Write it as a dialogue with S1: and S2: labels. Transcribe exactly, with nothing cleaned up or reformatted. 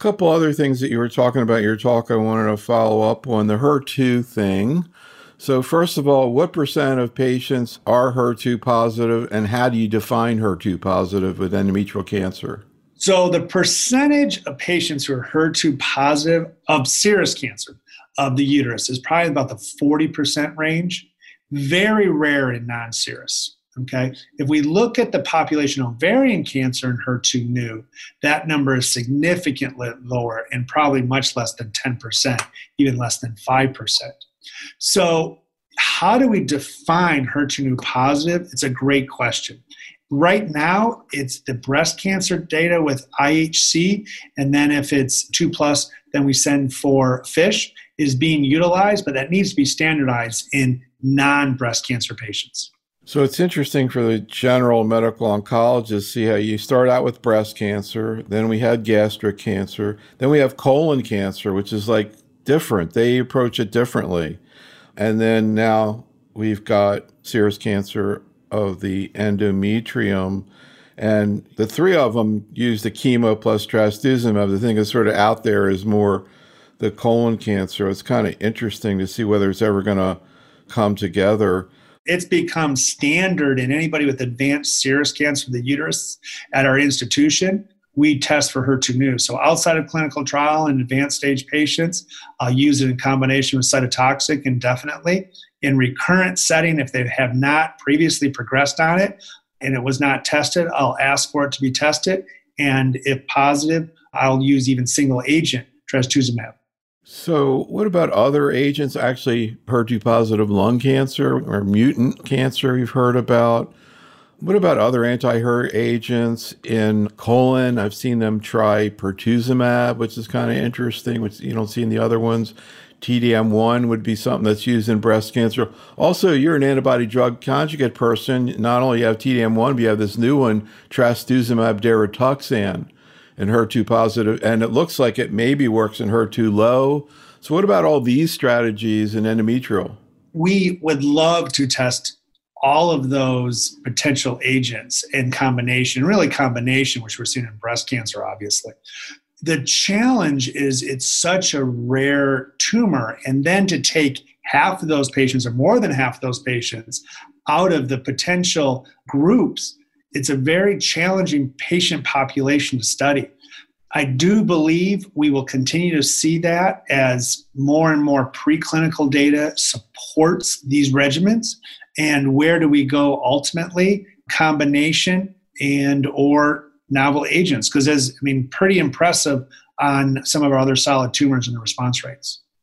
S1: couple other things that you were talking about in your talk I wanted to follow up on, the H E R two thing. So first of all, what percent of patients are H E R two positive, and how do you define H E R two positive with endometrial cancer?
S2: So the percentage of patients who are H E R two positive of serous cancer of the uterus is probably about the forty percent range. Very rare in non-serous. Okay. If we look at the population of ovarian cancer and H E R two new, that number is significantly lower and probably much less than ten percent, even less than five percent. So how do we define H E R two new positive? It's a great question. Right now, it's the breast cancer data with I H C, and then if it's two plus, then we send for FISH, is being utilized, but that needs to be standardized in non-breast cancer patients.
S1: So it's interesting for the general medical oncologist to see how you start out with breast cancer, then we had gastric cancer, then we have colon cancer, which is like different. They approach it differently. And then now we've got serous cancer of the endometrium. And the three of them use the chemo plus trastuzumab. The thing that's sort of out there is more the colon cancer. It's kind of interesting to see whether it's ever going to come together.
S2: It's become standard in anybody with advanced serous cancer of the uterus at our institution. We test for H E R two new. So outside of clinical trial in advanced stage patients, I'll use it in combination with cytotoxic indefinitely. In recurrent setting, if they have not previously progressed on it and it was not tested, I'll ask for it to be tested. And if positive, I'll use even single agent trastuzumab.
S1: So what about other agents, actually H E R two positive lung cancer or mutant cancer you've heard about? What about other anti-H E R agents in colon? I've seen them try pertuzumab, which is kind of interesting, which you don't see in the other ones. T D M one would be something that's used in breast cancer. Also, you're an antibody drug conjugate person. Not only you have T D M one, but you have this new one, trastuzumab deruxtecan, and H E R two positive, and it looks like it maybe works in H E R two low. So what about all these strategies in endometrial?
S2: We would love to test all of those potential agents in combination, really combination, which we're seeing in breast cancer, obviously. The challenge is it's such a rare tumor, and then to take half of those patients or more than half of those patients out of the potential groups, it's a very challenging patient population to study. I do believe we will continue to see that as more and more preclinical data supports these regimens. And where do we go ultimately? Combination and or novel agents. Because as I mean, pretty impressive on some of our other solid tumors and the response rates.